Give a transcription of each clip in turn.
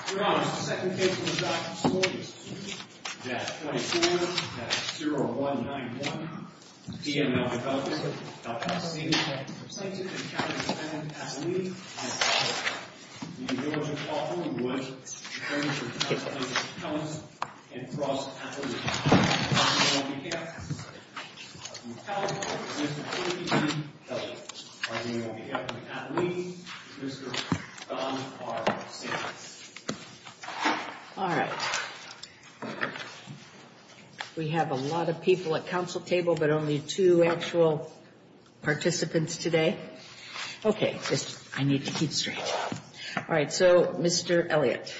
Your Honor, the second case on the docket this morning is 2-24-0191. PML Development, LLC, Plaintiff and County Defendant Appellee, and the Village of Hawthorne Woods, attorney for Plaintiff's Appellants and Cross Appellee. On behalf of the appellant, Mr. Timothy B. Elliott. Arguing on behalf of the appellee, Mr. Don R. Sanders. All right. We have a lot of people at council table, but only 2 actual participants today. Okay, I need to keep straight. All right, so Mr. Elliott.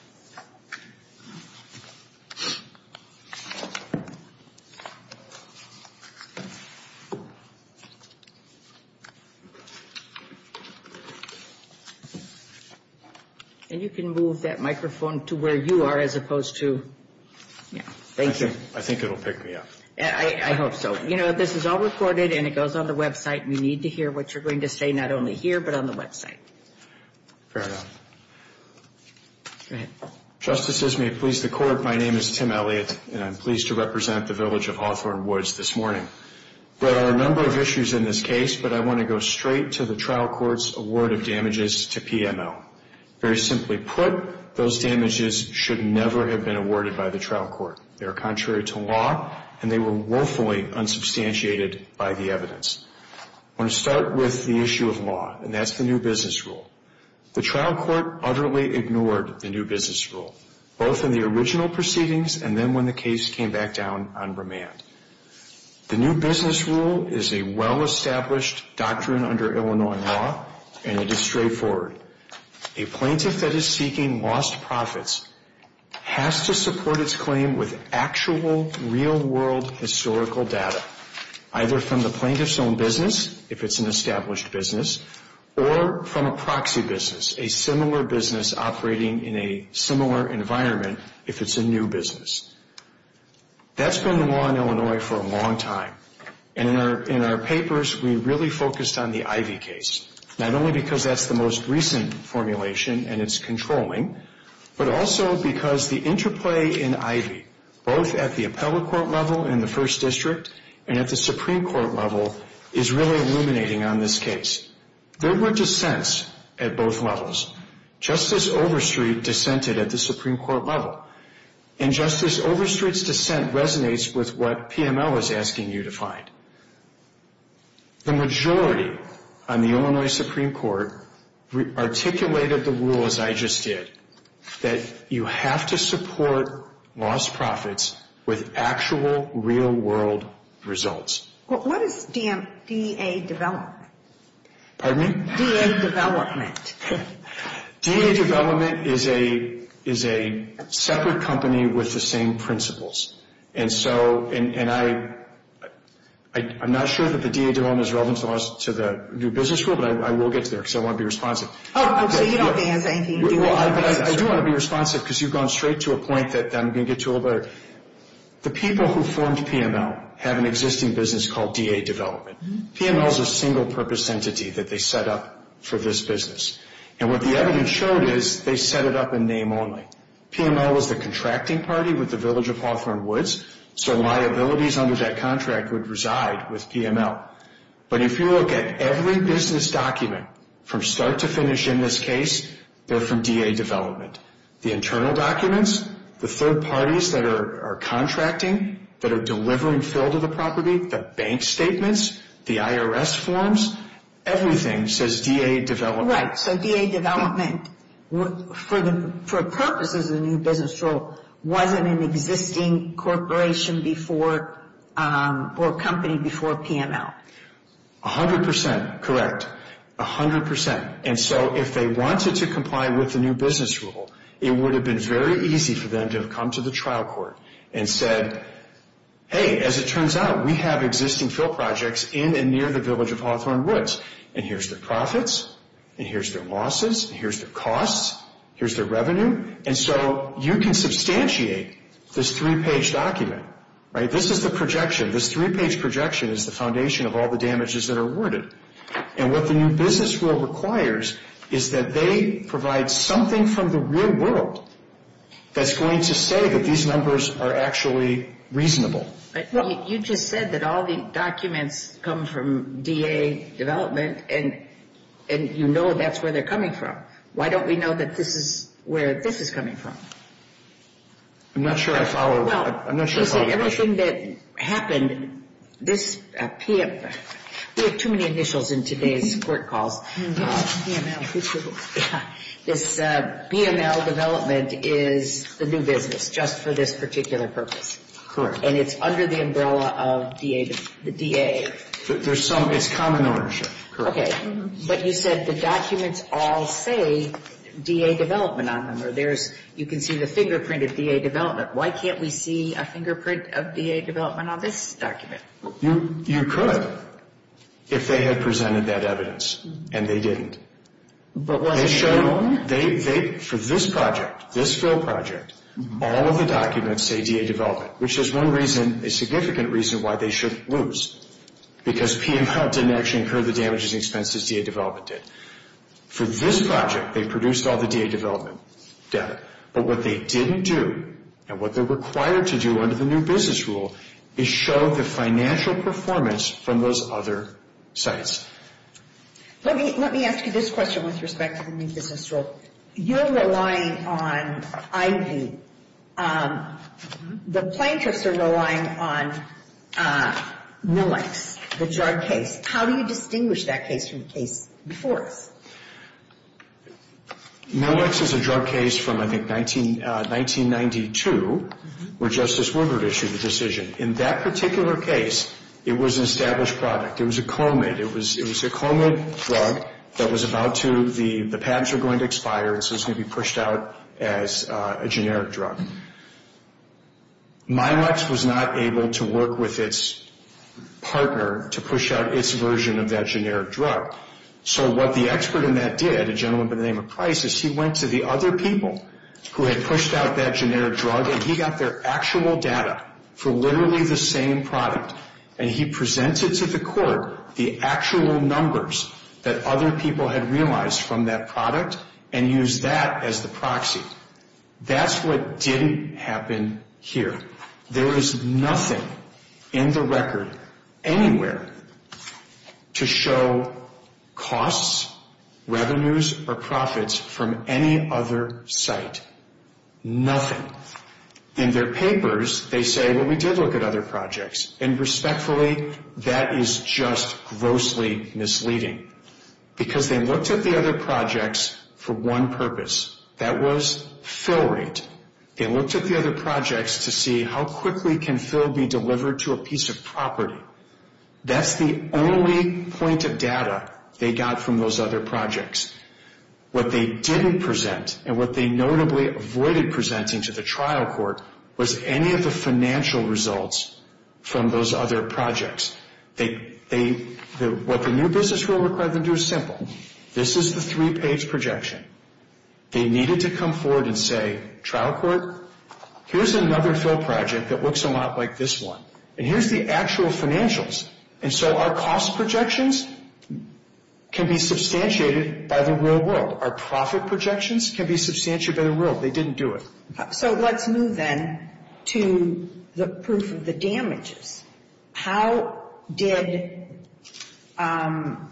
And you can move that microphone to where you are as opposed to, yeah, thank you. I think it'll pick me up. I hope so. You know, this is all recorded and it goes on the website. We need to hear what you're going to say, not only here, but on the website. Fair enough. Go ahead. Justices, may it please the Court, my name is Tim Elliott, and I'm pleased to represent the Village of Hawthorne Woods this morning. There are a number of issues in this case, but I want to go straight to the trial court's award of damages to PML. Very simply put, those damages should never have been awarded by the trial court. They are contrary to law, and they were woefully unsubstantiated by the evidence. I want to start with the issue of law, and that's the new business rule. The trial court utterly ignored the new business rule, both in the original proceedings and then when the case came back down on remand. The new business rule is a well-established doctrine under Illinois law, and it is straightforward. A plaintiff that is seeking lost profits has to support its claim with actual, real-world historical data, either from the plaintiff's own business, if it's an established business, or from a proxy business, a similar business operating in a similar environment, if it's a new business. That's been the law in Illinois for a long time. And in our papers, we really focused on the Ivey case. Not only because that's the most recent formulation and it's controlling, but also because the interplay in Ivey, both at the appellate court level in the First District and at the Supreme Court level, is really illuminating on this case. There were dissents at both levels. Justice Overstreet dissented at the Supreme Court level. And Justice Overstreet's dissent resonates with what PML is asking you to find. The majority on the Illinois Supreme Court articulated the rule as I just did, that you have to support lost profits with actual real-world results. Well, what is DA development? Pardon me? DA development. DA development is a separate company with the same principles. And so, I'm not sure that the DA development is relevant to the new business rule, but I will get to there because I want to be responsive. Oh, so you don't think it has anything to do with but I do want to be responsive because you've gone straight to a point that I'm going to get to a little bit. The people who formed PML have an existing business called DA Development. PML is a single-purpose entity that they set up for this business. And what the evidence showed is they set it up in name only. PML was the contracting party with the Village of Hawthorne Woods, so liabilities under that contract would reside with PML. But if you look at every business document from start to finish in this case, they're from DA Development. The internal documents, the third parties that are contracting, that are delivering fill to the property, the bank statements, the IRS forms, everything says DA Development. Right, so DA Development, for purposes of the new business rule, wasn't an existing corporation before or company before PML. 100% correct. 100%. And so if they wanted to comply with the new business rule, it would have been very easy for them to have come to the trial court and said, hey, as it turns out, we have existing fill projects in and near the Village of Hawthorne Woods. And here's their profits, and here's their losses, and here's their costs, here's their revenue. And so you can substantiate this 3-page document, right? This is the projection. This 3-page projection is the foundation of all the damages that are awarded. And what the new business rule requires is that they provide something from the real world that's going to say that these numbers are actually reasonable. But you just said that all the documents come from DA development, and you know that's where they're coming from. Why don't we know that this is where this is coming from? I'm not sure I follow. Well, I'm not sure you I follow said the everything that happened, this PM, we have too many initials in today's court calls. PML. This PML development is the new business just for this particular purpose. Correct. And it's under the umbrella of the DA. There's some, it's common ownership. Correct. Okay. But you said the documents all say DA development on them, or you can see the fingerprint of DA development. Why can't we see a fingerprint of DA development on this document? You could, if they had presented that evidence, and they didn't. But was it known? They for this project, this fill project, all of the documents say DA development, which is one reason, a significant reason why they should lose, because PML didn't actually incur the damages and expenses DA development did. For this project, they produced all the DA development data. But what they didn't do, and what they're required to do under the new business rule, is show the financial performance from those other sites. Let me ask you this question with respect to the new business rule. You're relying on Ivy. The plaintiffs are relying on Millex, the drug case. How do you distinguish that case from the case before us? Millex is a drug case from, I think, 1992, where Justice Woodward issued the decision. In that particular case, it was an established product. It was a Clomid. It was a Clomid drug that was about to, the patents were going to expire, and so it was going to be pushed out as a generic drug. Millex was not able to work with its partner to push out its version of that generic drug. So what the expert in that did, a gentleman by the name of Price, is he went to the other people who had pushed out that generic drug, and he got their actual data for literally the same product. And he presented to the court the actual numbers that other people had realized from that product and used that as the proxy. That's what didn't happen here. There is nothing in the record anywhere to show costs, revenues, or profits from any other site. Nothing. In their papers, they say, well, we did look at other projects. And respectfully, that is just grossly misleading. Because they looked at the other projects for one purpose. That was fill rate. They looked at the other projects to see how quickly can fill be delivered to a piece of property. That's the only point of data they got from those other projects. What they didn't present, and what they notably avoided presenting to the trial court, was any of the financial results from those other projects. What the new business rule required them to do is simple. This is the 3-page projection. They needed to come forward and say, trial court, here's another fill project that looks a lot like this one. And here's the actual financials. And so our cost projections can be substantiated by the real world. Our profit projections can be substantiated by the real world. They didn't do it. So let's move then to the proof of the damages. How did I'm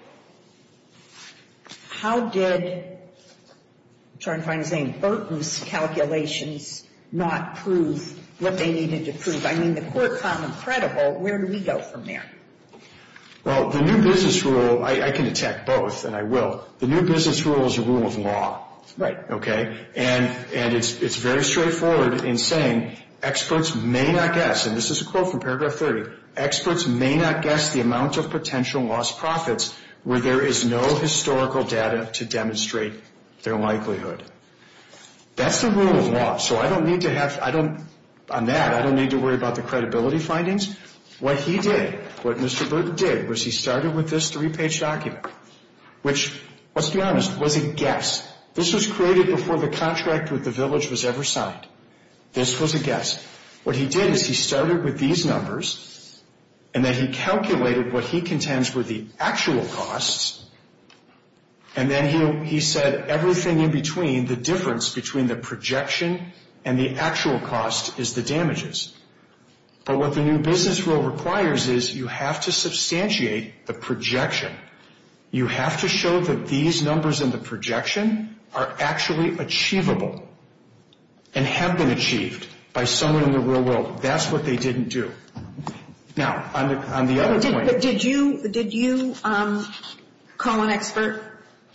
trying to find his name, Burton's calculations not prove what they needed to prove? I mean, the court found them credible. Where do we go from there? Well, the new business rule, I can attack both, and I will. The new business rule is a rule of law. Right. Okay? And it's very straightforward in saying experts may not guess, and this is a quote from paragraph 30, experts may not guess the amount of potential lost profits where there is no historical data to demonstrate their likelihood. That's the rule of law. So I don't need to worry about the credibility findings. What he did, what Mr. Burton did, was he started with this 3-page document, which, let's be honest, was a guess. This was created before the contract with the village was ever signed. This was a guess. What he did is he started with these numbers, and then he calculated what he contends were the actual costs, And then he said everything in between, the difference between the projection and the actual cost is the damages. But what the new business rule requires is you have to substantiate the projection. You have to show that these numbers in the projection are actually achievable and have been achieved by someone in the real world. That's what they didn't do. Now, on the other point. Did you call an expert?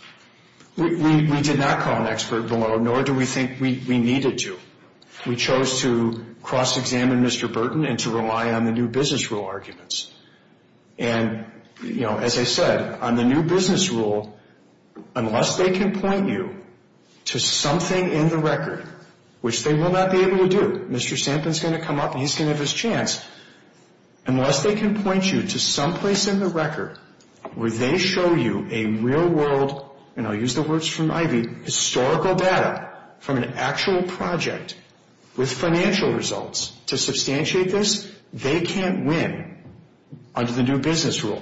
We did not call an expert below, nor do we think we needed to. We chose to cross-examine Mr. Burton and to rely on the new business rule arguments. And, as I said, on the new business rule, unless they can point you to something in the record, which they will not be able to do, Mr. Sampson's going to come up and he's going to have his chance, unless they can point you to someplace in the record where they show you a real-world, and I'll use the words from Ivy, historical data from an actual project with financial results to substantiate this, they can't win under the new business rule.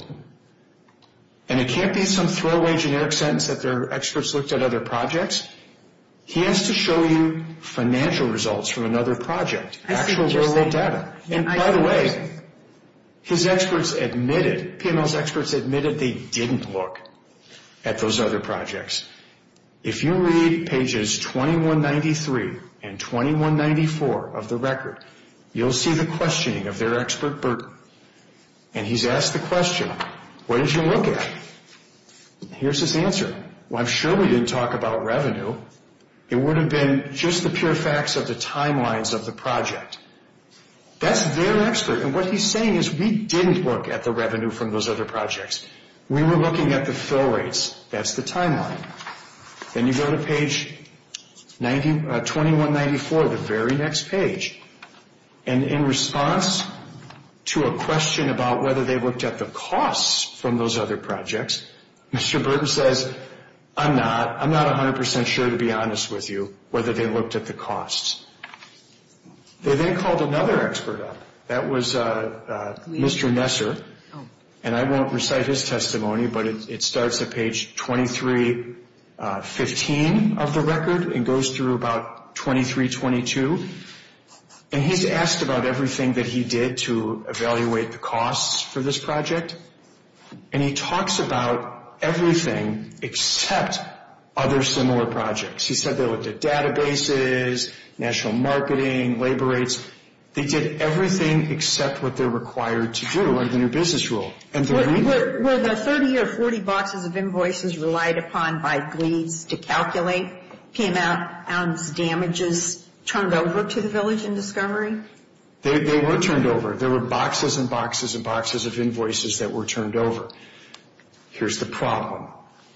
And it can't be some throwaway generic sentence that their experts looked at other projects. He has to show you financial results from another project, actual real-world data. And by the way, his experts admitted, PML's experts admitted they didn't look at those other projects. If you read pages 2193 and 2194 of the record, you'll see the questioning of their expert Burton. And he's asked the question, what did you look at? Here's his answer. Well, I'm sure we didn't talk about revenue. It would have been just the pure facts of the timelines of the project. That's their expert. And what he's saying is we didn't look at the revenue from those other projects. We were looking at the fill rates. That's the timeline. Then you go to page 2194, the very next page. And in response to a question about whether they looked at the costs from those other projects, Mr. Burton says, I'm not 100% sure, to be honest with you, whether they looked at the costs. They then called another expert up. That was Mr. Nesser. And I won't recite his testimony, but it starts at page 2315 of the record and goes through about 2322. And he's asked about everything that he did to evaluate the costs for this project. And he talks about everything except other similar projects. He said they looked at databases, national marketing, labor rates. They did everything except what they're required to do under the new business rule. And were the 30 or 40 boxes of invoices relied upon by Gleeds to calculate PML's damages turned over to the Village and Discovery? They were turned over. There were boxes and boxes and boxes of invoices that were turned over. Here's the problem.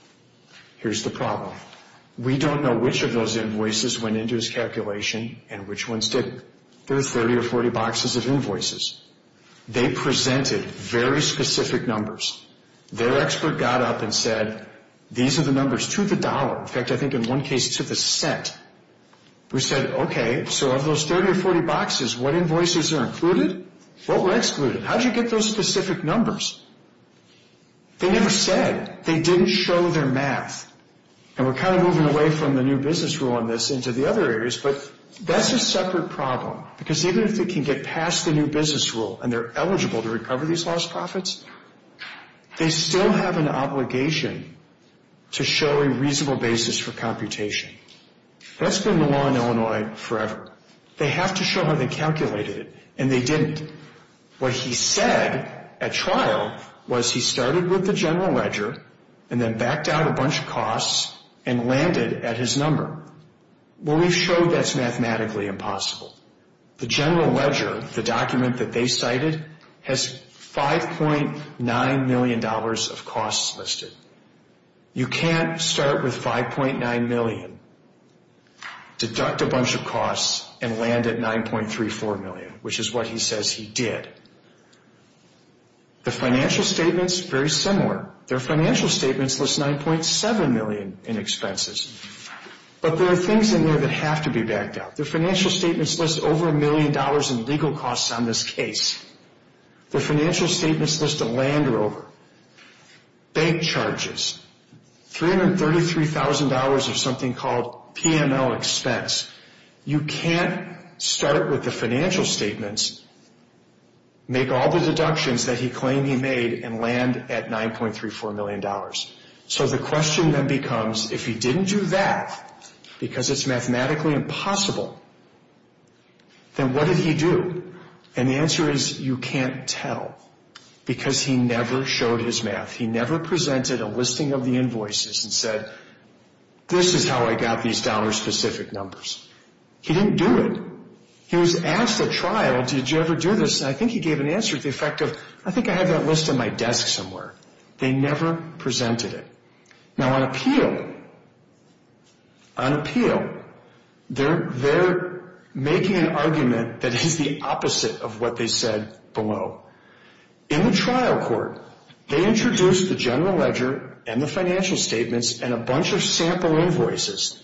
We don't know which of those invoices went into his calculation and which ones didn't. There are 30 or 40 boxes of invoices. They presented very specific numbers. Their expert got up and said, these are the numbers to the dollar. In fact, I think in one case to the cent. We said, okay, so of those 30 or 40 boxes, what invoices are included? What were excluded? How did you get those specific numbers? They never said. They didn't show their math. And we're kind of moving away from the new business rule on this into the other areas, but that's a separate problem. Because even if they can get past the new business rule and they're eligible to recover these lost profits, they still have an obligation to show a reasonable basis for computation. That's been the law in Illinois forever. They have to show how they calculated it, and they didn't. What he said at trial was he started with the general ledger and then backed out a bunch of costs and landed at his number. Well, we've showed that's mathematically impossible. The general ledger, the document that they cited, has $5.9 million of costs listed. You can't start with $5.9 million, deduct a bunch of costs, and land at $9.34 million, which is what he says he did. The financial statements, very similar. Their financial statements list $9.7 million in expenses. But there are things in there that have to be backed out. Their financial statements list over $1 million in legal costs on this case. Their financial statements list a Land Rover, bank charges, $333,000 of something called PML expense. You can't start with the financial statements, make all the deductions that he claimed he made, and land at $9.34 million. So the question then becomes, if he didn't do that, because it's mathematically impossible, then what did he do? And the answer is you can't tell, because he never showed his math. He never presented a listing of the invoices and said, this is how I got these dollar-specific numbers. He didn't do it. He was asked at trial, did you ever do this? And I think he gave an answer to the effect of, I think I have that list on my desk somewhere. They never presented it. Now on appeal, they're making an argument that is the opposite of what they said below. In the trial court, they introduced the general ledger and the financial statements and a bunch of sample invoices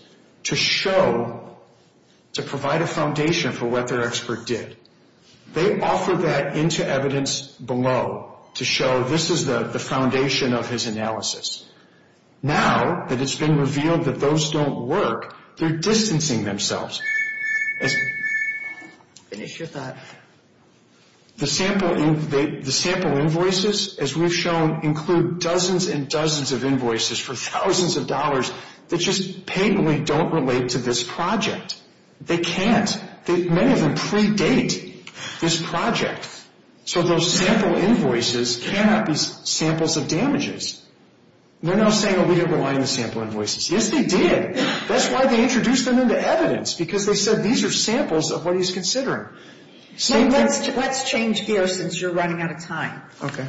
to provide a foundation for what their expert did. They offered that into evidence below to show this is the foundation of his analysis. Now that it's been revealed that those don't work, they're distancing themselves. Finish your thought. The sample invoices, as we've shown, include dozens and dozens of invoices for thousands of dollars that just patently don't relate to this project. They can't. Many of them predate this project. So those sample invoices cannot be samples of damages. They're now saying, oh, we didn't rely on the sample invoices. Yes, they did. That's why they introduced them into evidence, because they said these are samples of what he's considering. Let's change gears since you're running out of time. Okay.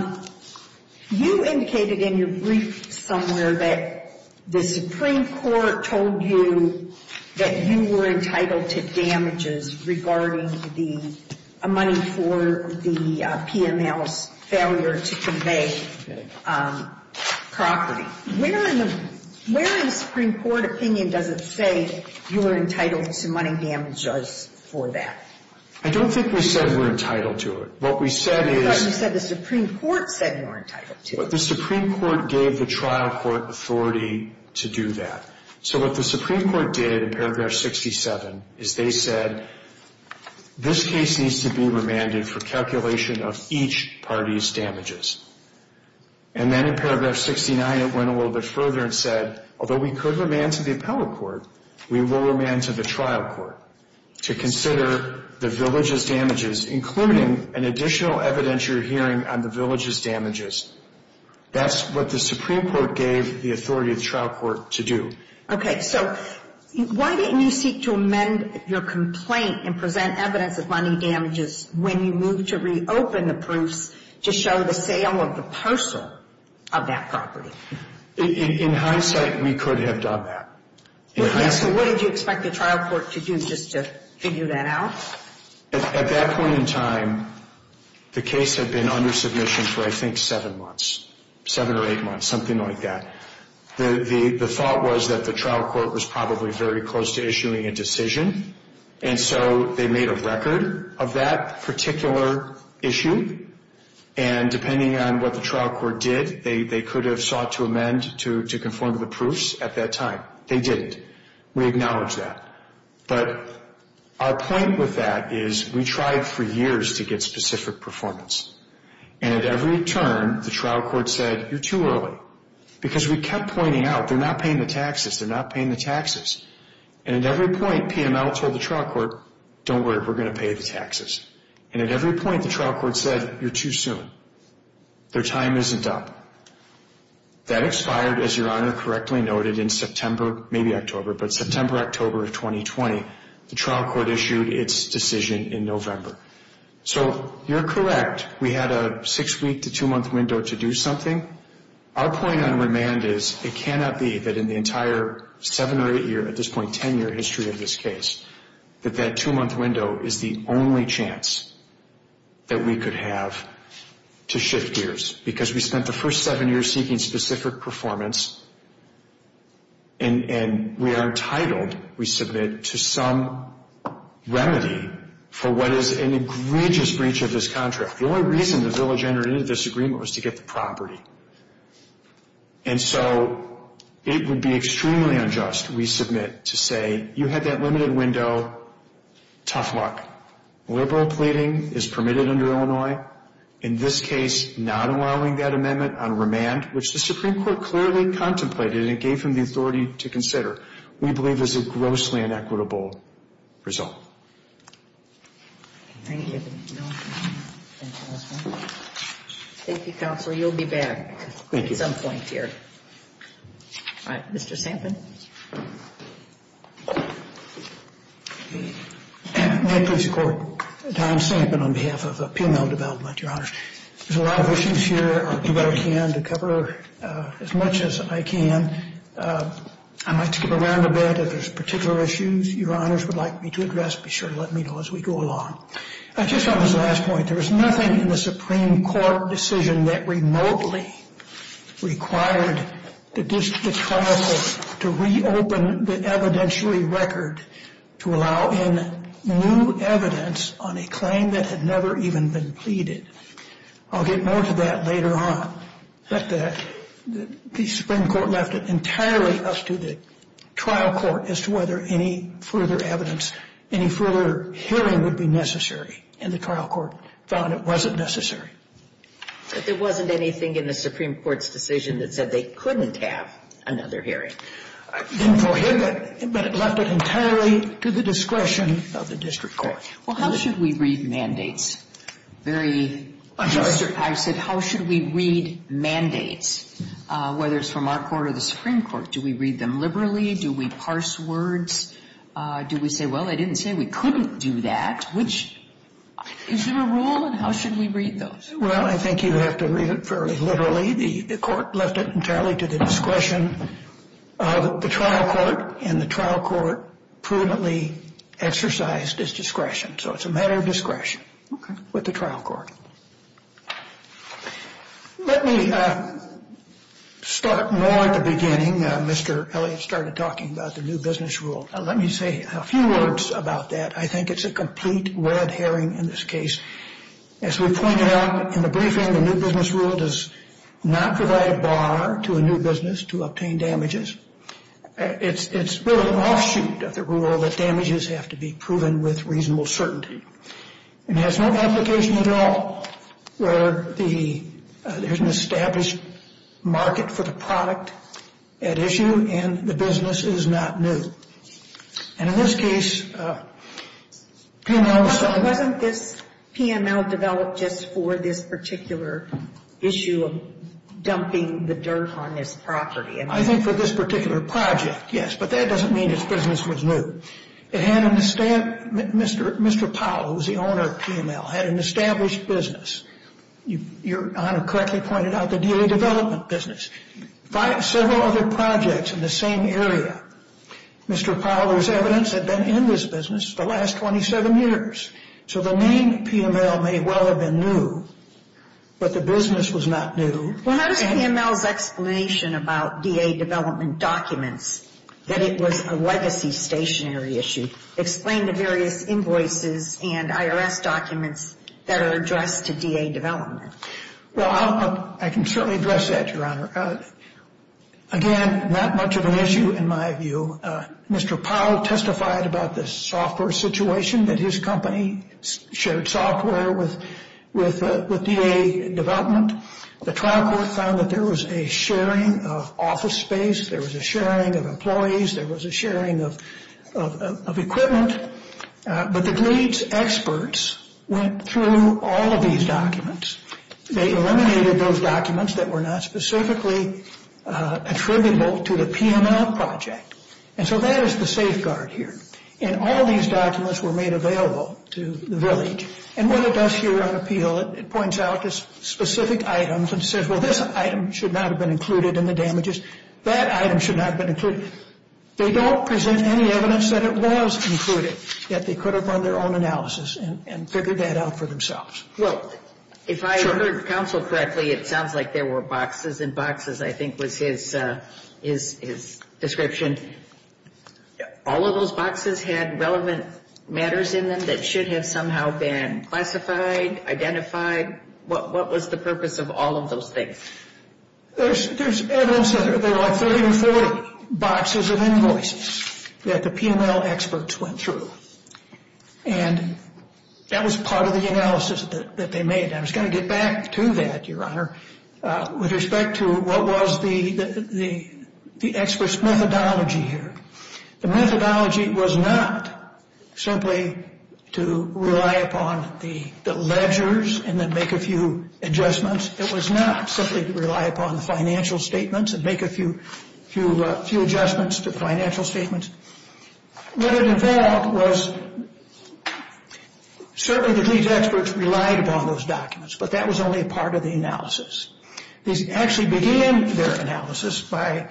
You indicated in your brief somewhere that the Supreme Court told you that you were entitled to damages regarding the money for the PML's failure to convey property. Where in the Supreme Court opinion does it say you were entitled to money damages for that? I don't think we said we're entitled to it. What we said is... I thought you said the Supreme Court said you were entitled to it. But the Supreme Court gave the trial court authority to do that. So what the Supreme Court did in paragraph 67 is they said this case needs to be remanded for calculation of each party's damages. And then in paragraph 69 it went a little bit further and said, although we could remand to the appellate court, we will remand to the trial court to consider the village's damages, including an additional evidentiary hearing on the village's damages. That's what the Supreme Court gave the authority of the trial court to do. Okay, so why didn't you seek to amend your complaint and present evidence of money damages when you moved to reopen the proofs to show the sale of the parcel of that property? In hindsight, we could have done that. So what did you expect the trial court to do, just to figure that out? At that point in time, the case had been under submission for, I think, 7 months, 7 or 8 months, something like that. The thought was that the trial court was probably very close to issuing a decision, and so they made a record of that particular issue, and depending on what the trial court did, they could have sought to amend to conform to the proofs at that time. They didn't. We acknowledge that. But our point with that is we tried for years to get specific performance. And at every turn, the trial court said, you're too early. Because we kept pointing out, they're not paying the taxes, they're not paying the taxes. And at every point, PML told the trial court, don't worry, we're going to pay the taxes. And at every point, the trial court said, you're too soon. Their time isn't up. That expired, as Your Honor correctly noted, in September, maybe October, but September, October of 2020. The trial court issued its decision in November. So you're correct. We had a 6-week to 2-month window to do something. Our point on remand is it cannot be that in the entire 7 or 8 year, at this point 10-year history of this case, that 2-month window is the only chance that we could have to shift gears. Because we spent the first 7 years seeking specific performance, and we are entitled, we submit, to some remedy for what is an egregious breach of this contract. The only reason the village entered into this agreement was to get the property. And so it would be extremely unjust, we submit, to say you had that limited window, tough luck. Liberal pleading is permitted under Illinois. In this case, not allowing that amendment on remand, which the Supreme Court clearly contemplated and gave him the authority to consider, we believe is a grossly inequitable result. Thank you. Thank you, Counselor. You'll be back at some point here. All right, Mr. Sampson. May it please the Court. Don Sampson on behalf of PML Development, Your Honors. There's a lot of issues here. I'll do what I can to cover as much as I can. I might skip around a bit. If there's particular issues Your Honors would like me to address, be sure to let me know as we go along. Just on this last point, there was nothing in the Supreme Court decision that remotely required the trial court to reopen the evidentiary record to allow in new evidence on a claim that had never even been pleaded. I'll get more to that later on. But the Supreme Court left it entirely up to the trial court as to whether any further evidence, any further hearing would be necessary. And the trial court found it wasn't necessary. But there wasn't anything in the Supreme Court's decision that said they couldn't have another hearing. It didn't prohibit it, but it left it entirely to the discretion of the district court. Well, how should we read mandates? I'm sorry? I said, how should we read mandates, whether it's from our court or the Supreme Court? Do we read them liberally? Do we parse words? Do we say, well, they didn't say we couldn't do that? Is there a rule, and how should we read those? Well, I think you have to read it fairly literally. The court left it entirely to the discretion of the trial court, and the trial court prudently exercised its discretion. So it's a matter of discretion with the trial court. Let me start more at the beginning. Mr. Elliott started talking about the new business rule. Let me say a few words about that. I think it's a complete red herring in this case. As we pointed out in the briefing, the new business rule does not provide a bar to a new business to obtain damages. It's really an offshoot of the rule that damages have to be proven with reasonable certainty. It has no application at all where there's an established market for the product at issue and the business is not new. And in this case, PML... Wasn't this PML developed just for this particular issue of dumping the dirt on this property? I think for this particular project, yes, but that doesn't mean its business was new. It had an Mr. Powell, who was the owner of PML, had an established business. Your Honor correctly pointed out the DA development business. Several other projects in the same area. Mr. Powell's evidence had been in this business for the last 27 years. So the name PML may well have been new, but the business was not new. Well, how does PML's explanation about DA development documents, that it was a legacy stationery issue, explain the various invoices and IRS documents that are addressed to DA development? Well, I can certainly address that, Your Honor. Again, not much of an issue in my view. Mr. Powell testified about the software situation, that his company shared software with DA development. The trial court found that there was a sharing of office space, there was a sharing of employees, there was a sharing of equipment. But the Gleeds experts went through all of these documents. They eliminated those documents that were not specifically attributable to the PML project. And so that is the safeguard here. And all these documents were made available to the village. And what it does here on appeal, it points out the specific items and says, well, this item should not have been included in the damages. That item should not have been included. They don't present any evidence that it was included, yet they could have run their own analysis and figured that out for themselves. Well, if I heard counsel correctly, it sounds like there were boxes and boxes, I think was his description. All of those boxes had relevant matters in them that should have somehow been classified, identified. What was the purpose of all of those things? There's evidence that there were like 30 or 40 boxes of invoices that the PML experts went through. And that was part of the analysis that they made. I was going to get back to that, Your Honor, with respect to what was the experts' methodology here. The methodology was not simply to rely upon the ledgers and then make a few adjustments. It was not simply to rely upon the financial statements and make a few adjustments to the financial statements. What it involved was certainly the lead experts relied upon those documents, but that was only a part of the analysis. They actually began their analysis by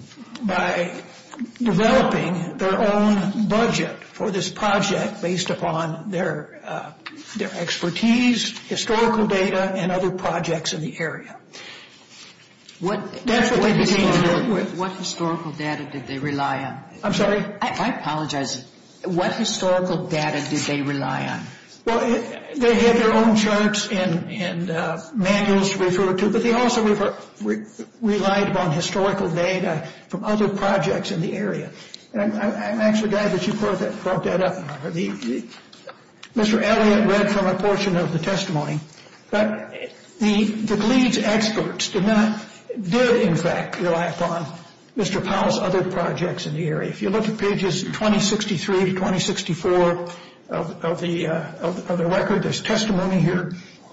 developing their own budget for this project based upon their expertise, historical data, and other projects in the area. That's what they began with. What historical data did they rely on? I'm sorry? I apologize. What historical data did they rely on? Well, they had their own charts and manuals to refer to, but they also relied upon historical data from other projects in the area. And I'm actually glad that you brought that up. Mr. Elliott read from a portion of the testimony, but the Gleeds experts did in fact rely upon Mr. Powell's other projects in the area. If you look at pages 2063 to 2064 of the record, there's testimony here.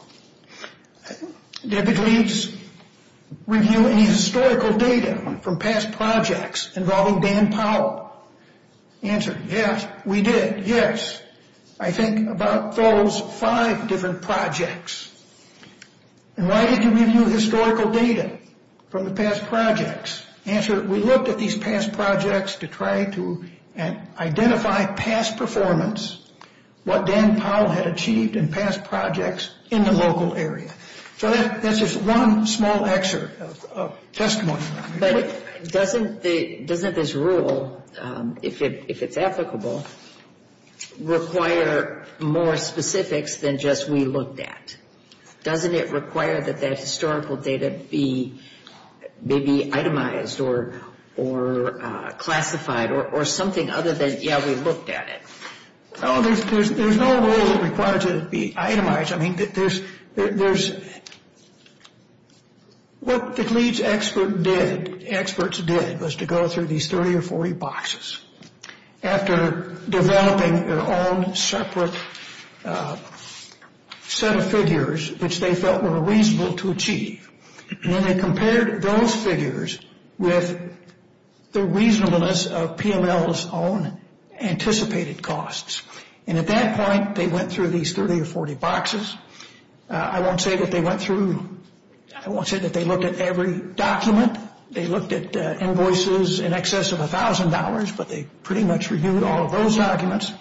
Did the Gleeds review any historical data from past projects involving Dan Powell? Answer, yes, we did, yes. I think about those 5 different projects. And why did you review historical data from the past projects? Answer, we looked at these past projects to try to identify past performance, what Dan Powell had achieved in past projects in the local area. So that's just one small excerpt of testimony. But doesn't this rule, if it's applicable, require more specifics than just we looked at? Doesn't it require that historical data be maybe itemized or classified or something other than, yeah, we looked at it? No, there's no rule that requires it to be itemized. I mean, there's what the Gleeds experts did was to go through these 30 or 40 boxes after developing their own separate set of figures which they felt were reasonable to achieve. And then they compared those figures with the reasonableness of PML's own anticipated costs. And at that point, they went through these 30 or 40 boxes. I won't say that they looked at every document. They looked at invoices in excess of $1,000, but they pretty much reviewed all of those documents.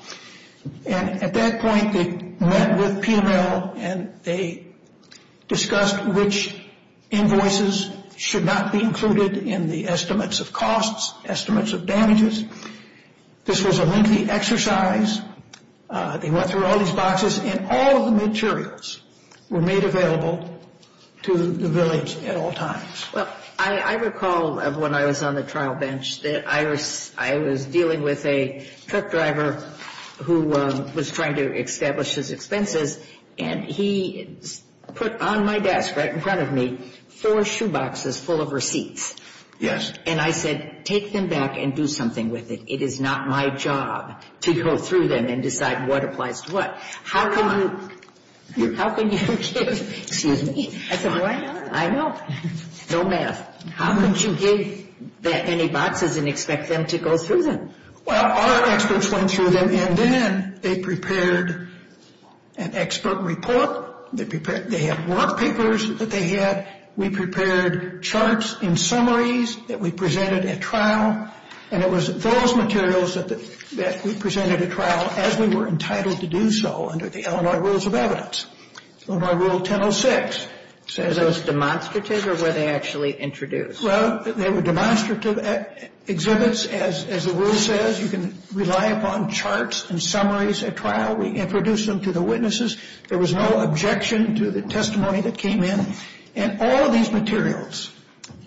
And at that point, they met with PML and they discussed which invoices should not be included in the estimates of costs, estimates of damages. This was a lengthy exercise. They went through all these boxes, and all of the materials were made available to the village at all times. Well, I recall of when I was on the trial bench that I was dealing with a truck driver who was trying to establish his expenses, and he put on my desk right in front of me 4 shoeboxes full of receipts. Yes. And I said, take them back and do something with it. It is not my job to go through them and decide what applies to what. How can you give, excuse me. I said, why not? I know. No math. How could you give that many boxes and expect them to go through them? Well, our experts went through them, and then they prepared an expert report. They had work papers that they had. We prepared charts and summaries that we presented at trial, and it was those materials that we presented at trial as we were entitled to do so under the Illinois Rules of Evidence. Illinois Rule 1006 says... Were those demonstrative or were they actually introduced? Well, they were demonstrative exhibits. As the rule says, you can rely upon charts and summaries at trial. We introduced them to the witnesses. There was no objection to the testimony that came in. And all of these materials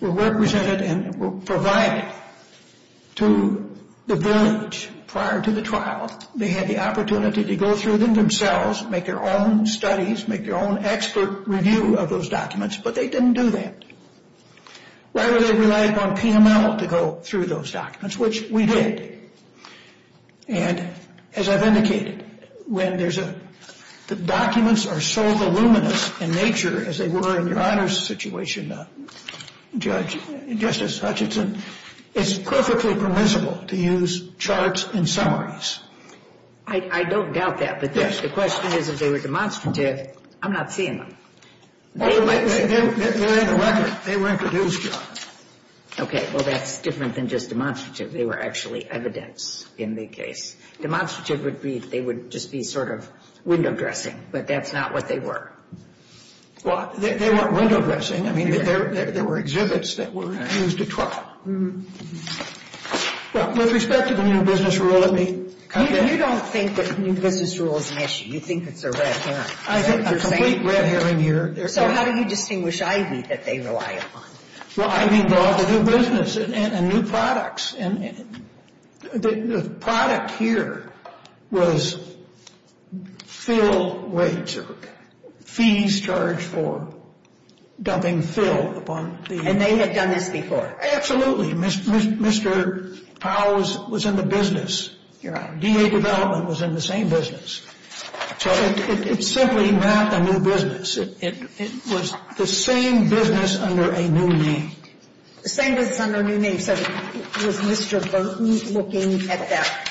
were represented and were provided to the village prior to the trial. They had the opportunity to go through them themselves, make their own studies, make their own expert review of those documents, but they didn't do that. Rather, they relied upon PML to go through those documents, which we did. And as I've indicated, when the documents are so voluminous in nature as they were in Your Honor's situation, Justice Hutchinson, it's perfectly permissible to use charts and summaries. I don't doubt that, but Yes. the question is if they were demonstrative, I'm not seeing them. They're in the record. They were introduced, Your Honor. Okay, well, that's different than just demonstrative. They were actually evidence in the case. Demonstrative they would just be sort of window dressing, but that's not what they were. Well, they weren't window dressing. I mean, there were exhibits that were used at trial. Mm-hmm. Well, with respect to the new business rule, let me cut that. You don't think that the new business rule is an issue. You think it's a red herring. I think a complete red herring here. So how do you distinguish Ivy that they rely upon? Well, Ivy involved a new business and new products. And the product here was fill rates or fees charged for dumping fill upon the... And they had done this before? Absolutely. Mr. Powell was in the business. Your Honor. DA Development was in the same business. So it's simply not a new business. It was the same business under a new name. The same business under a new name. So was Mr. Burton looking at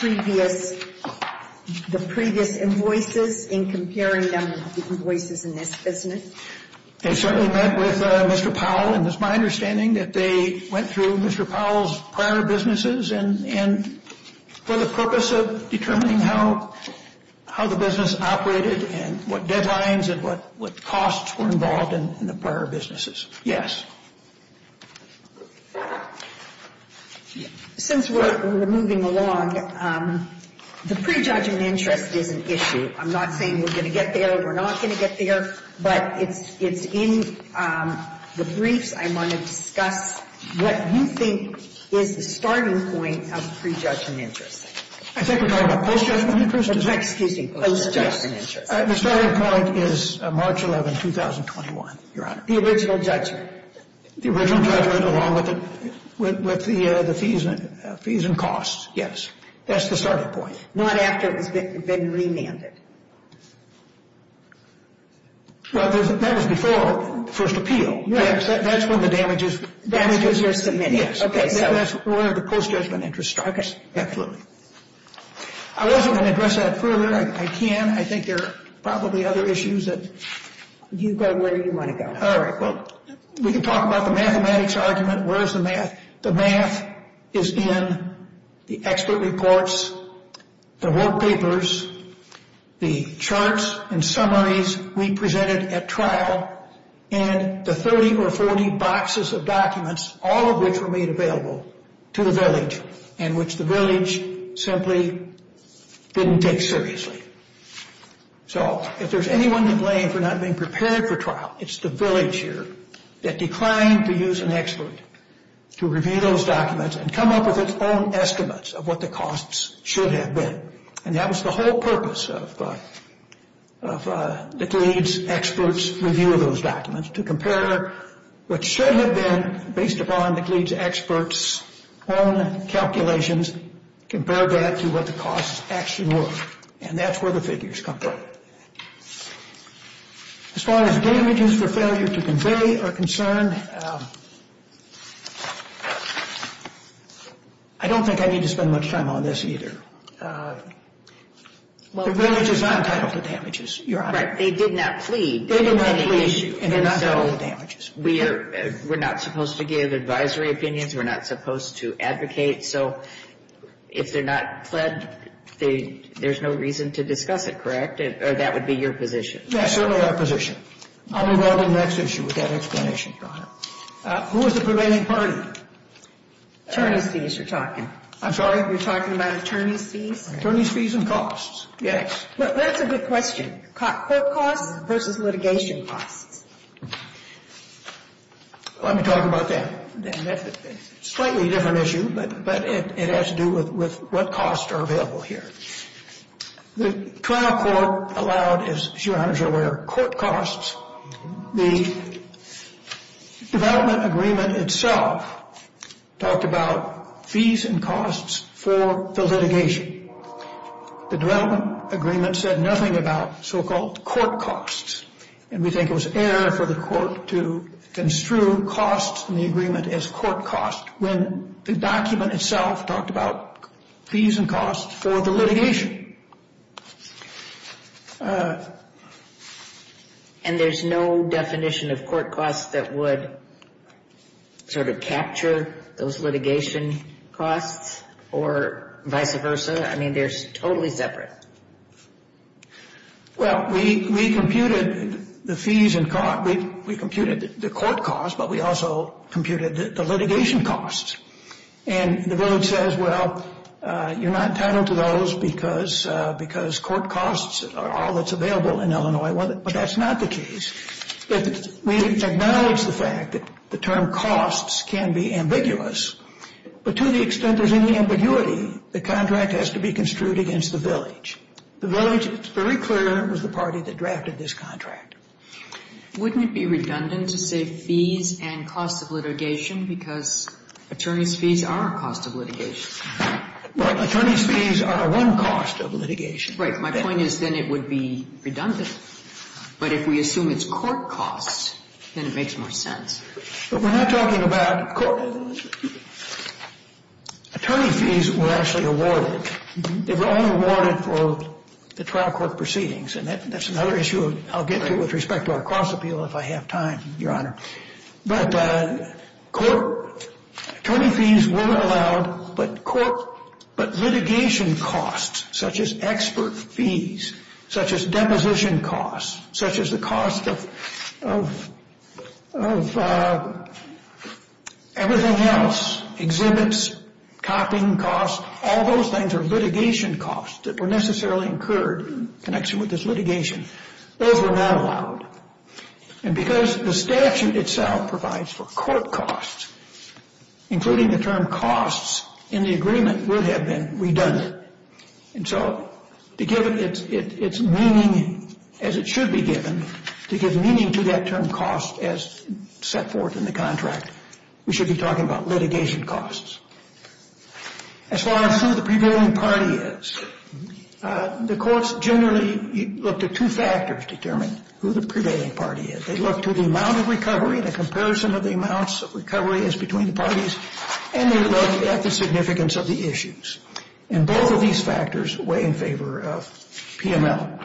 the previous invoices in comparing them with the invoices in this business? They certainly met with Mr. Powell, and it's my understanding that they went through Mr. Powell's prior businesses and for the purpose of determining how the business operated and what deadlines and what costs were involved in the prior businesses. Yes. Since we're moving along, the prejudgment interest is an issue. I'm not saying we're going to get there, we're not going to get there, but it's in the briefs. I want to discuss what you think is the starting point of prejudgment interest. I think we're talking about post-judgment interest? Excuse me, post-judgment interest. The starting point is March 11, 2021, Your Honor. The original judgment. The original judgment along with the fees and costs, yes. That's the starting point. Not after it was been remanded. Well, that was before the first appeal. Right. Yes, that's when the damages. That's what you're submitting. Yes. Okay, that's where the post-judgment interest starts. Okay. Absolutely. I wasn't going to address that further. I can. I think there are probably other issues that. You go where you want to go. All right. Well, we can talk about the mathematics argument. Where's the math? The math is in the expert reports, the work papers, the charts and summaries we presented at trial, and the 30 or 40 boxes of documents, all of which were made available to the village, and which the village simply didn't take seriously. So if there's anyone to blame for not being prepared for trial, it's the village here that declined to use an expert to review those documents and come up with its own estimates of what the costs should have been. And that was the whole purpose of the Gleeds experts' review of those documents, to compare what should have been based upon the Gleeds experts' own calculations, compare that to what the costs actually were. And that's where the figures come from. As far as damages for failure to convey are concerned, I don't think I need to spend much time on this either. The village is not entitled to damages, Your Honor. Right. They did not plead. They did not any plead, issue. and they're not entitled to damages. We're not supposed to give advisory opinions. We're not supposed to advocate. So if they're not pled, there's no reason to discuss it, correct? Or that would be your position? That's certainly our position. I'll move on to the next issue with that explanation, Your Honor. Who is the prevailing party? Attorney's fees you're talking. I'm sorry? You're talking about attorney's fees? Attorney's fees and costs, yes. Well, that's a good question. Court costs versus litigation costs. Let me talk about that. that's a slightly different issue, but it has to do with what costs are available here. The trial court allowed, as Your Honors are aware, court costs. The development agreement itself talked about fees and costs for the litigation. The development agreement said nothing about so-called court costs, and we think it was error for the court to construe costs in the agreement as court costs when the document itself talked about fees and costs for the litigation. And there's no definition of court costs that would sort of capture those litigation costs or vice versa? I mean, they're totally separate. Well, we computed the fees and costs. We computed the court costs, but we also computed the litigation costs. And the village says, well, you're not entitled to those because court costs are all that's available in Illinois. But that's not the case. We acknowledge the fact that the term costs can be ambiguous, but to the extent there's any ambiguity, the contract has to be construed against the village. The village, it's very clear, was the party that drafted this contract. Wouldn't it be redundant to say fees and costs of litigation because attorney's fees are a cost of litigation? Well, attorney's fees are one cost of litigation. Right. My point is then it would be redundant. But if we assume it's court costs, then it makes more sense. But we're not talking about attorney fees were actually awarded. They were only awarded for the trial court proceedings, and that's another issue I'll get to with respect to our cross appeal if I have time, Your Honor. But attorney fees were allowed, but litigation costs, such as expert fees, such as deposition costs, such as the cost of everything else, exhibits, copying costs, all those things are litigation costs that were necessarily incurred in connection with this litigation. Those were not allowed. And because the statute itself provides for court costs, including the term costs in the agreement would have been redundant. And so to give it its meaning as it should be given, to give meaning to that term cost as set forth in the contract, we should be talking about litigation costs. As far as who the prevailing party is, the courts generally look at two factors to determine who the prevailing party is. They look to the amount of recovery, the comparison of the amounts of recovery as between the parties, and they look at the significance of the issues. And both of these factors weigh in favor of PML.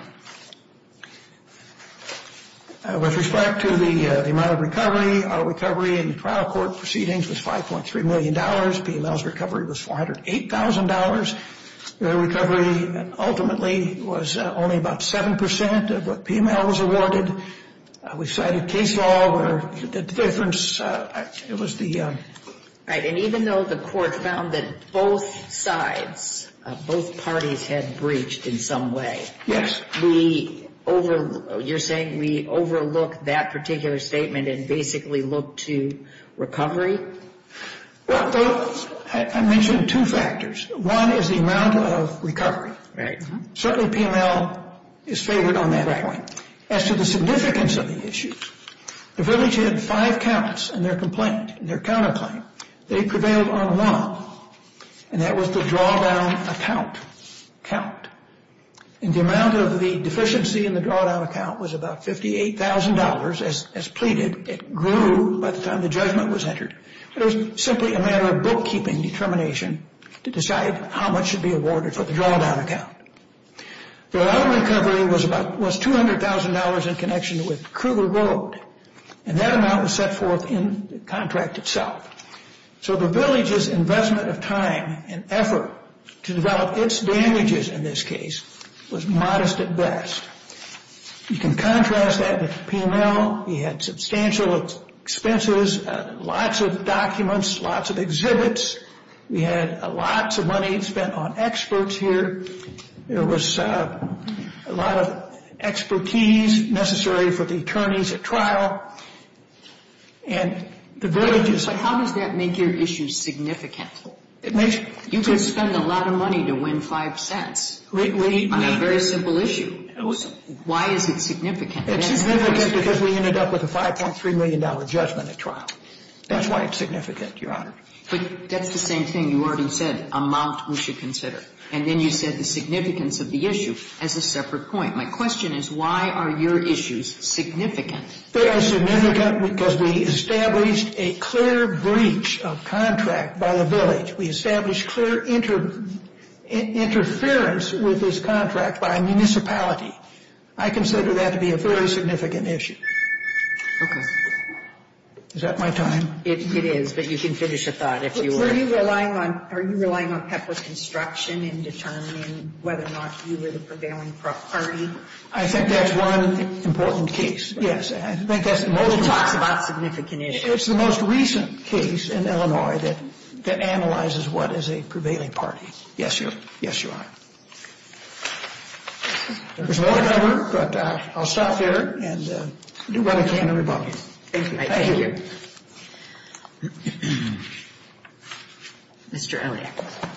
With respect to the amount of recovery, our recovery in the trial court proceedings was $5.3 million. PML's recovery was $408,000. Their recovery ultimately was only about 7% of what PML was awarded. We cited case law where the difference, it was the... Right, and even though the court found that both sides, both parties had breached in some way. Yes. You're saying we overlooked that particular statement and basically looked to recovery? Well, I mentioned two factors. One is the amount of recovery. Right. Certainly PML is favored on that point. As to the significance of the issues, the village had 5 counts in their complaint, in their counterclaim. They prevailed on one, and that was the drawdown account count. And the amount of the deficiency in the drawdown account was about $58,000 as pleaded. It grew by the time the judgment was entered. It was simply a matter of bookkeeping determination to decide how much should be awarded for the drawdown account. The other recovery was $200,000 in connection with Kruger Road, and that amount was set forth in the contract itself. So the village's investment of time and effort to develop its damages in this case was modest at best. You can contrast that with PML. We had substantial expenses, lots of documents, lots of exhibits. We had lots of money spent on experts here. There was a lot of expertise necessary for the attorneys at trial. And The village But how does that make your issue significant? it makes, You could spend a lot of money to win 5 cents on a very simple issue. Why is it significant? it's significant because we ended up with a $5.3 million judgment at trial. That's why it's significant, Your Honor. But that's the same thing. You already said amount we should consider. And then you said the significance of the issue as a separate point. My question is, why are your issues significant? They are significant because we established a clear breach of contract by the village. We established clear interference with this contract by a municipality. I consider that to be a very significant issue. Okay. Is that my time? It is, but you can finish a thought if you Are were. you relying on Pepper Construction in determining whether or not you were the prevailing party? I think that's one important case. Yes, I think that's the most. It talks about significant issues. It's the most recent case in Illinois that analyzes what is a prevailing party. Yes, Your Honor. There's more to cover, but I'll stop there and do what I can in rebuttal. Thank you. Thank you. Mr. Elliott.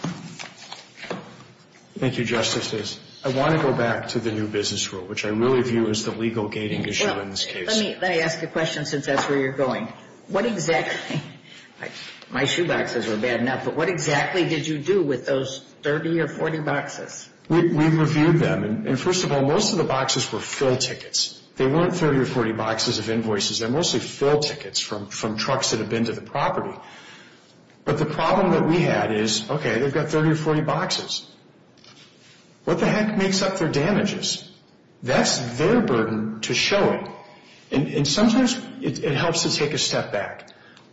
Thank you, Justices. I want to go back to the new business rule, which I really view as the legal gating issue in this case. Let me ask a question since that's where you're going. What exactly, my shoe boxes were bad enough, but what exactly did you do with those 30 or 40 boxes? We reviewed them, and first of all, most of the boxes were fill tickets. They weren't 30 or 40 boxes of invoices. They're mostly fill tickets from trucks that have been to the property. But the problem that we had is, okay, they've got 30 or 40 boxes. What the heck makes up their damages? That's their burden to show it. And sometimes it helps to take a step back.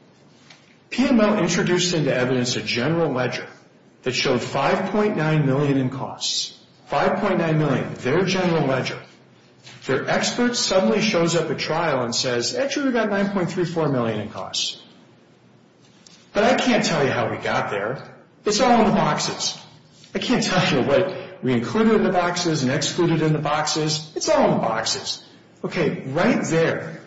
PML introduced into evidence a general ledger that showed $5.9 million in costs. $5.9 million, their general ledger. Their expert suddenly shows up at trial and says, actually, we got $9.34 million in costs. But I can't tell you how we got there. It's all in the boxes. I can't tell you what we included in the boxes and excluded in the boxes. It's all in the boxes. Okay, right there,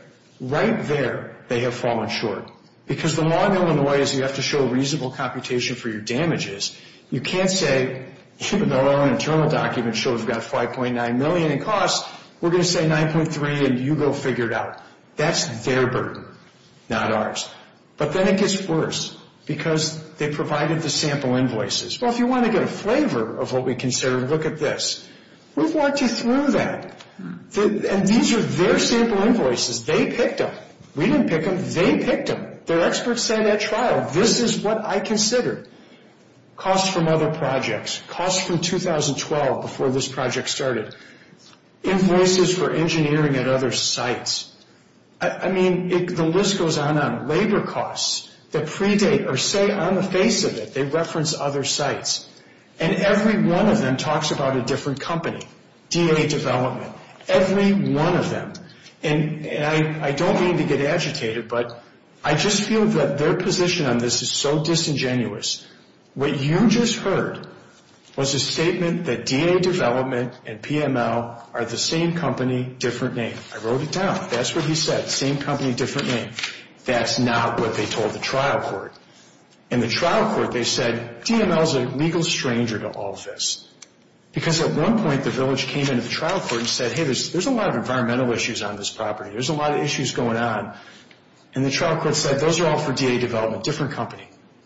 they have fallen short. Because the law in Illinois is you have to show reasonable computation for your damages. You can't say, even though our own internal document shows we've got $5.9 million in costs, we're going to say 9.3 and you go figure it out. That's their burden, not ours. But then it gets worse because they provided the sample invoices. Well, if you want to get a flavor of what we consider, look at this. We've walked you through that. And these are their sample invoices. They picked them. We didn't pick them. They picked them. Their experts said at trial, this is what I considered. Costs from other projects. Costs from 2012 before this project started. Invoices for engineering at other sites. I mean, the list goes on. Labor costs that predate or say on the face of it, they reference other sites. And every one of them talks about a different company. DA Development. Every one of them. And I don't mean to get agitated, but I just feel that their position on this is so disingenuous. What you just heard was a statement that DA Development and PML are the same company, different name. I wrote it down. That's what he said. Same company, different name. That's not what they told the trial court. In the trial court, they said DML is a legal stranger to all of this. Because at one point, the village came into the trial court and said, hey, there's a lot of environmental issues on this property. There's a lot of issues going on. And the trial court said, those are all for DA Development, different company.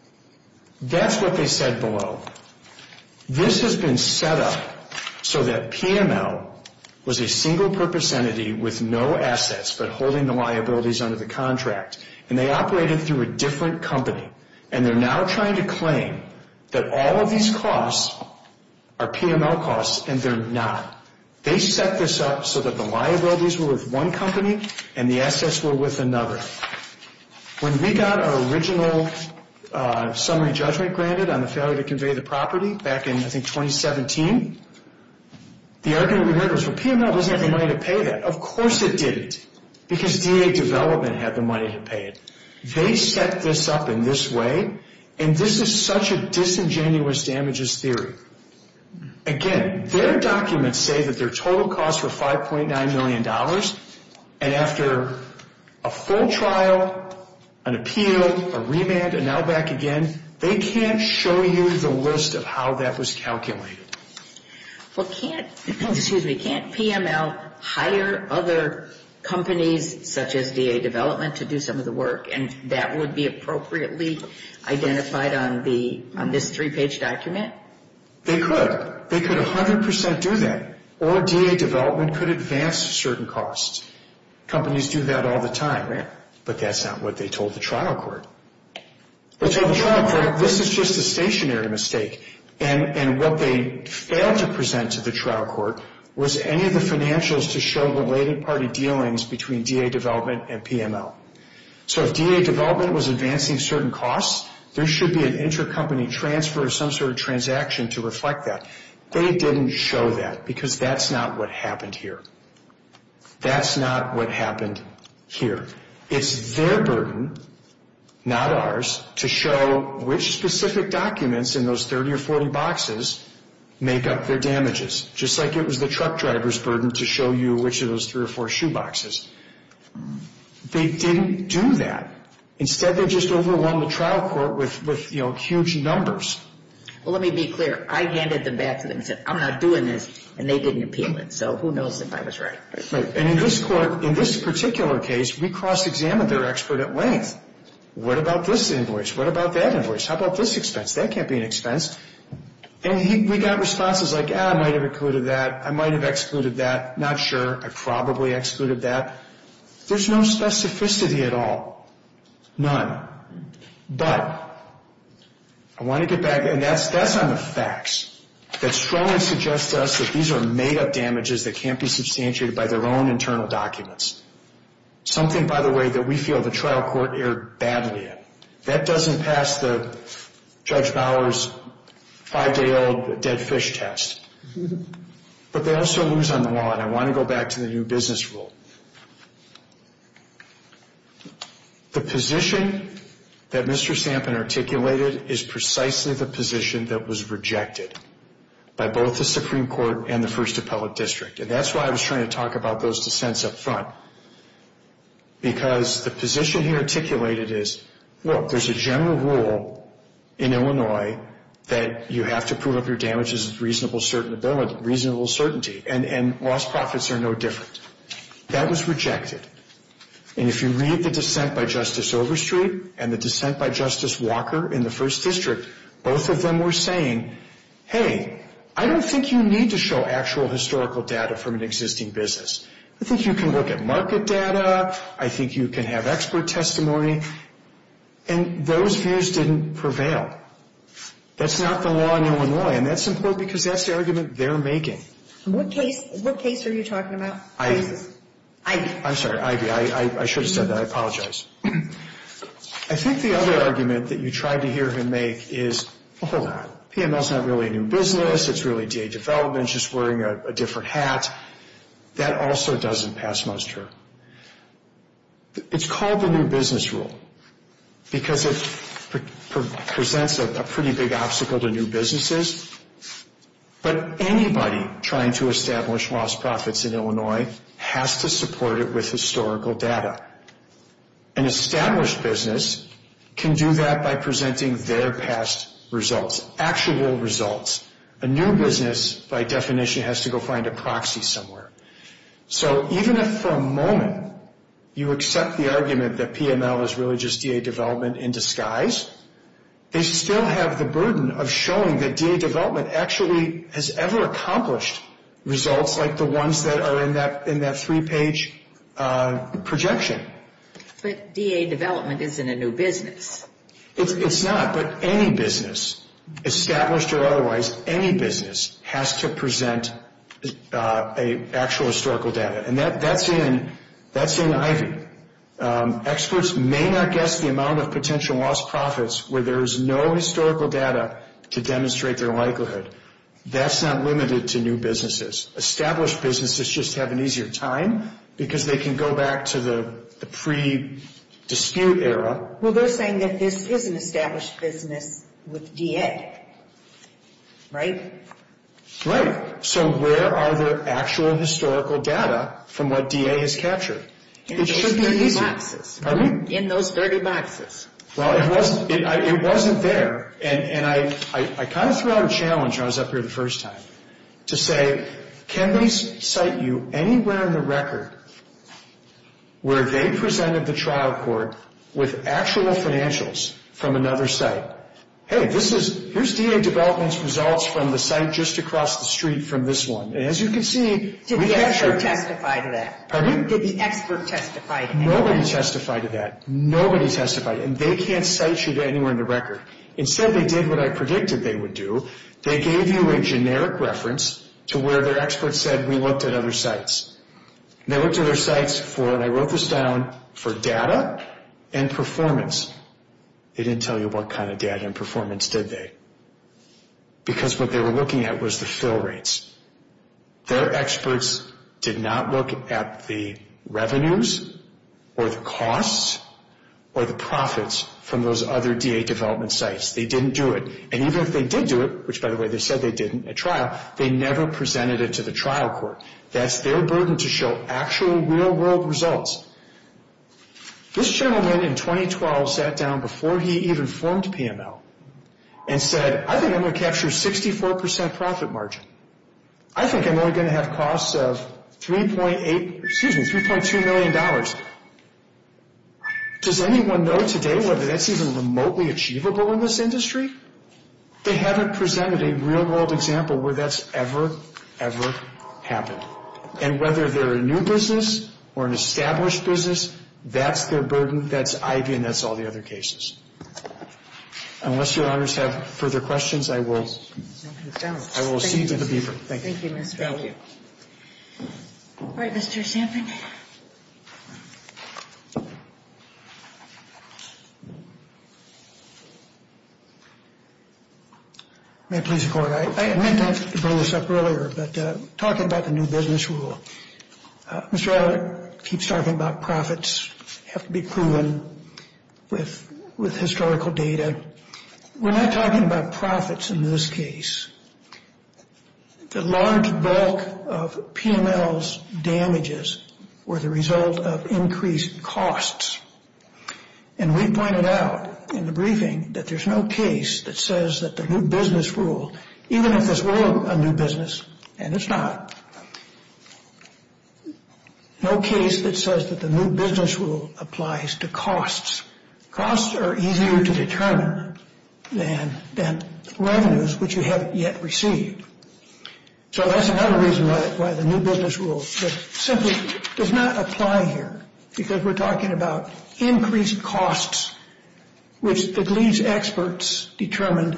That's what they said below. This has been set up so that PML was a single-purpose entity with no assets but holding the liabilities under the contract. And they operated through a different company. And they're now trying to claim that all of these costs are PML costs, and they're not. They set this up so that the liabilities were with one company and the assets were with another. When we got our original summary judgment granted on the failure to convey the property back in, I think, 2017, the argument we heard was, well, PML doesn't have the money to pay that. Of course it didn't, because DA Development had the money to pay it. They set this up in this way, and this is such a disingenuous damages theory. Again, their documents say that their total costs were $5.9 million, and after a full trial, an appeal, a remand, and now back again, they can't show you the list of how that was calculated. Well, can't PML hire other companies such as DA Development to do some of the work, and that would be appropriately identified on this 3-page document? They could. They could 100% do that. Or DA Development could advance certain costs. Companies do that all the time. Right. But that's not what they told the trial court. They told the trial court, this is just a stationary mistake. And what they failed to present to the trial court was any of the financials to show related party dealings between DA Development and PML. So if DA Development was advancing certain costs, there should be an intercompany transfer or some sort of transaction to reflect that. They didn't show that because that's not what happened here. That's not what happened here. It's their burden, not ours, to show which specific documents in those 30 or 40 boxes make up their damages, just like it was the truck driver's burden to show you which of those 3 or 4 shoe boxes. They didn't do that. Instead, they just overwhelmed the trial court with huge numbers. Well, let me be clear. I handed them back to them and said, I'm not doing this, and they didn't appeal it. So who knows if I was right. Right. And in this court, in this particular case, we cross-examined their expert at length. What about this invoice? What about that invoice? How about this expense? That can't be an expense. And we got responses like, I might have included that. I might have excluded that. Not sure. I probably excluded that. There's no specificity at all. None. But I want to get back, and that's on the facts. That strongly suggests to us that these are made-up damages that can't be substantiated by their own internal documents. Something, by the way, that we feel the trial court erred badly in. That doesn't pass the Judge Bauer's 5-day-old dead fish test. But they also lose on the law, and I want to go back to the new business rule. The position that Mr. Sampin articulated is precisely the position that was rejected by both the Supreme Court and the First Appellate District. And that's why I was trying to talk about those dissents up front. Because the position he articulated is, look, there's a general rule in Illinois that you have to prove up your damages with reasonable certainty. And lost profits are no different. That was rejected. And if you read the dissent by Justice Overstreet and the dissent by Justice Walker in the First District, both of them were saying, hey, I don't think you need to show actual historical data from an existing business. I think you can look at market data. I think you can have expert testimony. And those views didn't prevail. That's not the law in Illinois, and that's important because that's the argument they're making. What case are you talking about? Ivy. I'm sorry, Ivy. I should have said that. I apologize. I think the other argument that you tried to hear him make is, well, hold on. PML's not really a new business. It's really DA Development, just wearing a different hat. That also doesn't pass muster. It's called the new business rule because it presents a pretty big obstacle to new businesses. But anybody trying to establish lost profits in Illinois has to support it with historical data. An established business can do that by presenting their past results, actual results. A new business, by definition, has to go find a proxy somewhere. So even if for a moment you accept the argument that PML is really just DA Development in disguise, they still have the burden of showing that DA Development actually has ever accomplished results like the ones that are in that 3-page projection. But DA Development isn't a new business. It's not, but any business, established or otherwise, any business has to present actual historical data. And that's in Ivy. Experts may not guess the amount of potential lost profits where there is no historical data to demonstrate their likelihood. That's not limited to new businesses. Established businesses just have an easier time because they can go back to the pre-dispute era. Well, they're saying that this is an established business with DA, right? Right. So where are there actual historical data from what DA has captured? It should be easy. Boxes. Pardon me? In those 30 boxes. Well, it wasn't there, and I kind of threw out a challenge when I was up here the first time to say, can they cite you anywhere in the record where they presented the trial court with actual financials from another site? Hey, here's DA Development's results from the site just across the street from this one. And as you can see, Did the expert testify to that? Pardon me? Did the expert testify to that? Nobody testified to that. Nobody testified. And they can't cite you to anywhere in the record. Instead, they did what I predicted they would do. They gave you a generic reference to where their experts said, we looked at other sites. And they looked at their sites for, and I wrote this down, for data and performance. They didn't tell you what kind of data and performance, did they? Because what they were looking at was the fill rates. Their experts did not look at the revenues or the costs or the profits from those other DA Development sites. They didn't do it. And even if they did do it, which, by the way, they said they didn't at trial, they never presented it to the trial court. That's their burden to show actual real-world results. This gentleman in 2012 sat down before he even formed PML and said, I think I'm going to capture 64% profit margin. I think I'm only going to have costs of $3.2 million. Does anyone know today whether that's even remotely achievable in this industry? They haven't presented a real-world example where that's ever happened. And whether they're a new business or an established business, that's their burden, that's Ivy, and that's all the other cases. Unless your honors have further questions, I will cede to the beaver. Thank you. Thank you, Mr. Thank you. All right, Mr. Samping. May it please the Court. I meant to bring this up earlier, but talking about the new business rule, Mr. Elliott keeps talking about profits have to be proven with historical data. We're not talking about profits in this case. The large bulk of PML's damages were the result of increased costs. And we pointed out in the briefing that there's no case that says that the new business rule, even if this were a new business, and it's not, no case that says that the new business rule applies to costs. Costs are easier to determine than revenues, which you haven't yet received. So that's another reason why the new business rule simply does not apply here, because we're talking about increased costs, which the Gleeds experts determined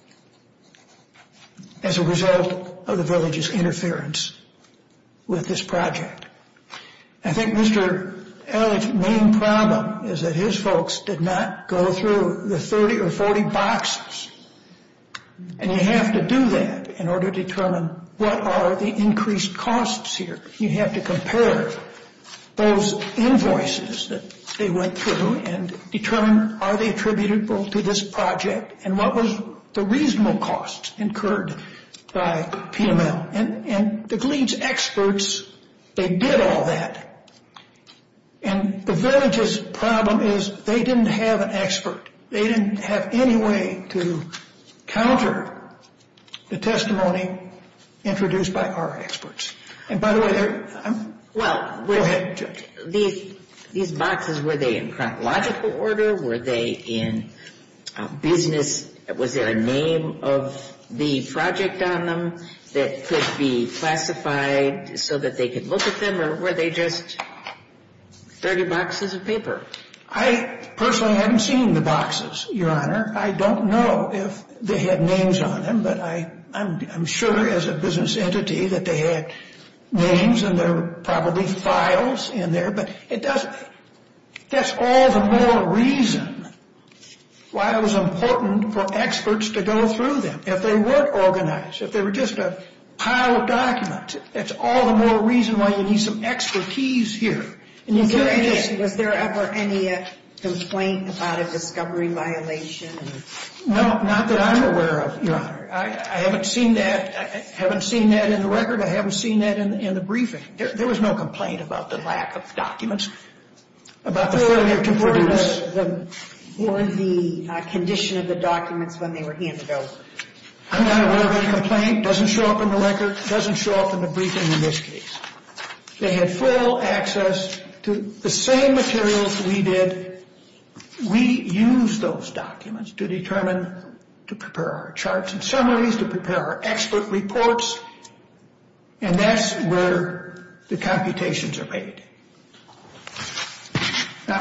as a result of the village's interference with this project. I think Mr. Elliott's main problem is that his folks did not go through the 30 or 40 boxes. And you have to do that in order to determine what are the increased costs here. You have to compare those invoices that they went through and determine are they attributable to this project and what was the reasonable costs incurred by PML. And the Gleeds experts, they did all that. And the village's problem is they didn't have an expert. They didn't have any way to counter the testimony introduced by our experts. And by the way, go ahead, Judge. These boxes, were they in chronological order? Were they in business? Was there a name of the project on them that could be classified so that they could look at them, or were they just 30 boxes of paper? I personally haven't seen the boxes, Your Honor. I don't know if they had names on them, but I'm sure as a business entity that they had names and there were probably files in there, but that's all the more reason why it was important for experts to go through them. If they weren't organized, if they were just a pile of documents, that's all the more reason why you need some expertise here. And was there ever any complaint about a discovery violation? No, not that I'm aware of, Your Honor. I haven't seen that. I haven't seen that in the record. I haven't seen that in the briefing. There was no complaint about the lack of documents, about the failure to produce. Or the condition of the documents when they were handed over. I'm not aware of any complaint. Doesn't show up in the record. Doesn't show up in the briefing in this case. They had full access to the same materials we did. We used those documents to prepare our charts and summaries, to prepare our expert reports, and that's where the computations are made. Now,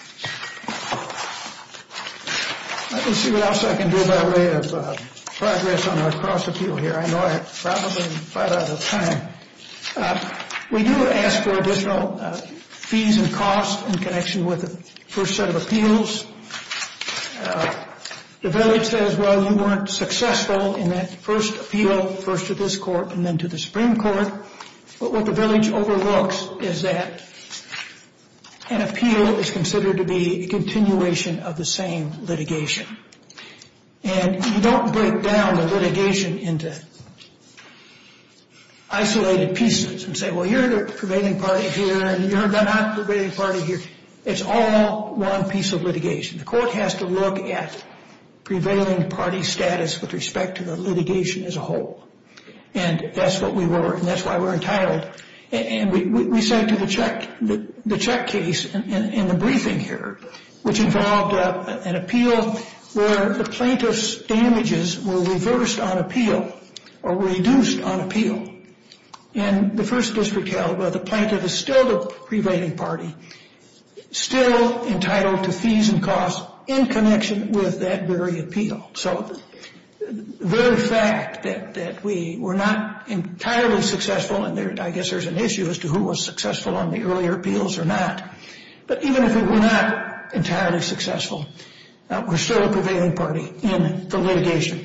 let me see what else I can do by way of progress on our cross appeal here. I know I probably right out of time. We do ask for additional fees and costs in connection with the first set of appeals. The village says, well, you weren't successful in that first appeal, first to this court and then to the Supreme Court. But what the village overlooks is that an appeal is considered to be a continuation of the same litigation. And you don't break down the litigation into isolated pieces and say, well, you're the prevailing party here and you're not the prevailing party here. It's all one piece of litigation. The court has to look at prevailing party status with respect to the litigation as a whole. And that's what we were, and that's why we're entitled. And we cite to the check case in the briefing here, which involved an appeal where the plaintiff's damages were reversed on appeal or reduced on appeal. And the first district held, well, the plaintiff is still the prevailing party, still entitled to fees and costs in connection with that very appeal. So the very fact that we were not entirely successful, and I guess there's an issue as to who was successful on the earlier appeals or not, but even if we were not entirely successful, we're still a prevailing party in the litigation.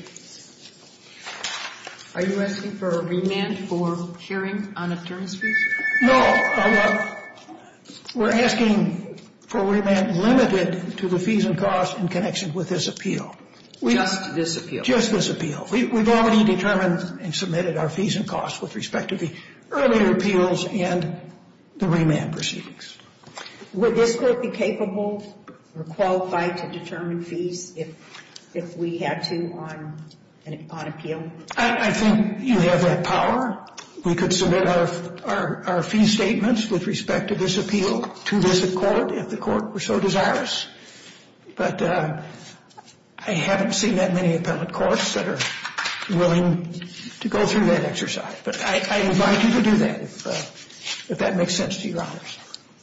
Are you asking for a remand for hearing on attorney's fees? No, we're asking for a remand limited to the fees and costs in connection with this appeal. Just this appeal? Just this appeal. We've already determined and submitted our fees and costs with respect to the earlier appeals and the remand proceedings. Would this court be capable or qualified to determine fees if we had to on appeal? I think you have that power. We could submit our fee statements with respect to this appeal to this court if the court were so desirous. But I haven't seen that many appellate courts that are willing to go through that exercise. But I invite you to do that if that makes sense to your honors.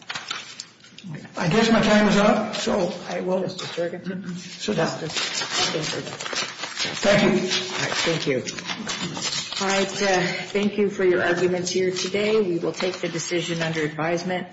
I guess my time is up, so I will sit down. Thank you. All right, thank you. All right, thank you for your arguments here today. We will take the decision under advisement.